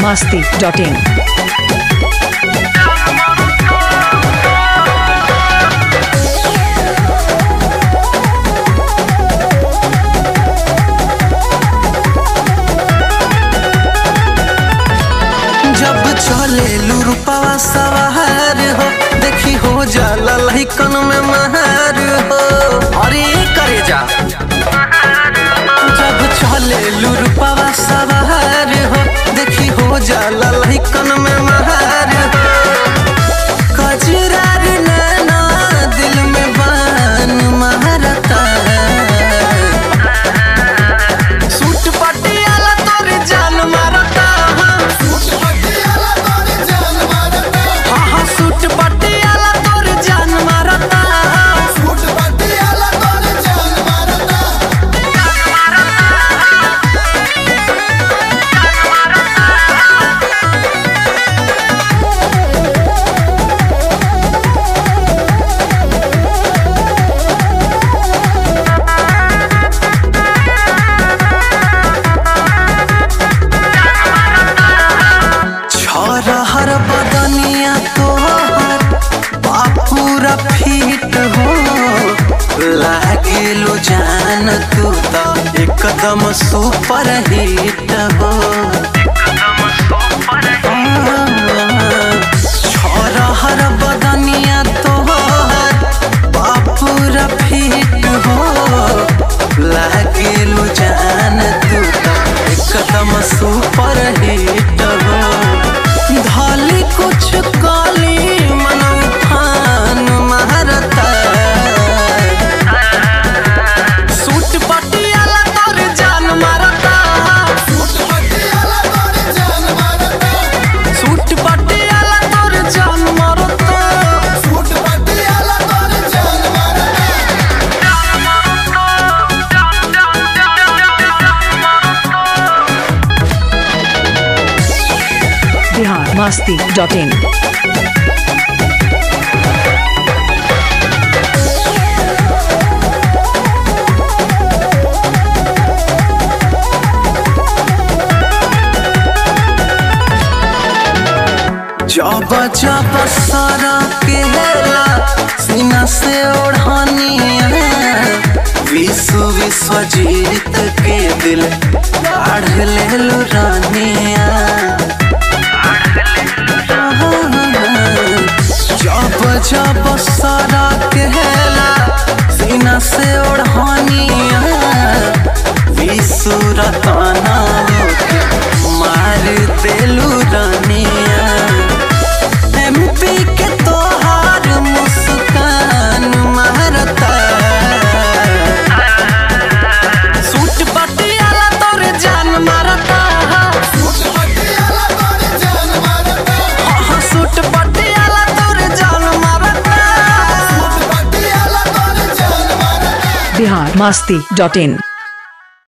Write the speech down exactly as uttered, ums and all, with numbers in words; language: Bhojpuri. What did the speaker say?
masti dot in. जब चले लुरुपवा सवार हो देखी हो जाला लहिकन में महर हो अरे करे जा जब चले लुरुपवा सवार हो देखी हो जाला लहिकन में महर हो कजरार नैना दिल में बान मारता सूट पटियाला तोर जान मारता सूट पटियाला तोर जान मारता सूट पटियाला तोर जान मारता छोरा हर बदनिया तोहर पूरा फिट हो लागेलो जान तू तो एकदम सुपर हिट हो छोरा हर बदनिया तोहर पूरा फिट हो लागेलो जान तू तो एकदम सुपर हिट हो धाली कुछ काली मन उठान मारता सूट पटियाला तोर जान मारता सूट पटियाला तोर जान मारता सूट पटियाला तोर जान मारता सूट पटियाला तोर जान Bihar masti dot in. जब जब सारा केला सीना से ओढ़ानिया विश्व विश्व जीत के दिल काढ़ ले लो रानिया जब जब सारा केला सीना से ओढ़ानिया विश्व रताना मार देलू रानिया एमपी के तोहार मुस्कान मारता सूट पटियाला तोर जान मारता सूट पटियाला तोर जान मारता हाँ सूट पटियाला तोर जान मारता सूट पटियाला तोर जान मारता Bihar masti dot in.